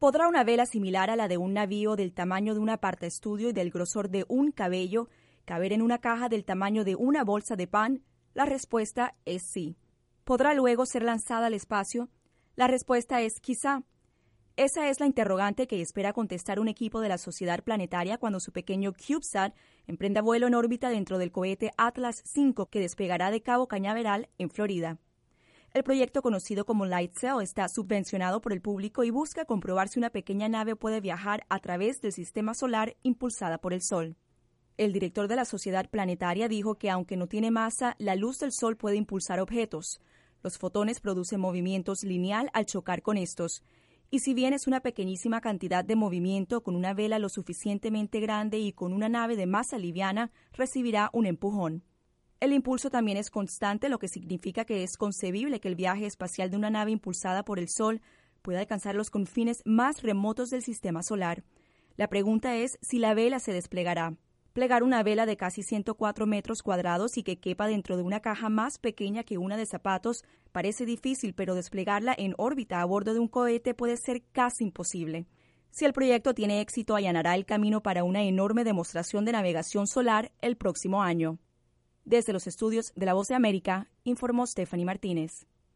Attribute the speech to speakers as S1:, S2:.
S1: ¿Podrá una vela similar a la de un navío del tamaño de un apartaestudio y del grosor de un cabello caber en una caja del tamaño de una bolsa de pan? La respuesta es sí. ¿Podrá luego ser lanzada al espacio? La respuesta es quizá. Esa es la interrogante que espera contestar un equipo de la Sociedad Planetaria cuando su pequeño CubeSat emprenda vuelo en órbita dentro del cohete Atlas V que despegará de Cabo Cañaveral, en Florida. El proyecto, conocido como LightSail, está subvencionado por el público y busca comprobar si una pequeña nave puede viajar a través del sistema solar impulsada por el Sol. El director de la Sociedad Planetaria dijo que aunque no tiene masa, la luz del Sol puede impulsar objetos. Los fotones producen movimientos lineal al chocar con estos. Y si bien es una pequeñísima cantidad de movimiento, con una vela lo suficientemente grande y con una nave de masa liviana, recibirá un empujón. El impulso también es constante, lo que significa que es concebible que el viaje espacial de una nave impulsada por el Sol pueda alcanzar los confines más remotos del sistema solar. La pregunta es si la vela se desplegará. Plegar una vela de casi 104 metros cuadrados y que quepa dentro de una caja más pequeña que una de zapatos parece difícil, pero desplegarla en órbita a bordo de un cohete puede ser casi imposible. Si el proyecto tiene éxito, allanará el camino para una enorme demostración de navegación solar el próximo año. Desde los estudios de La Voz de América, informó Stephanie Martínez.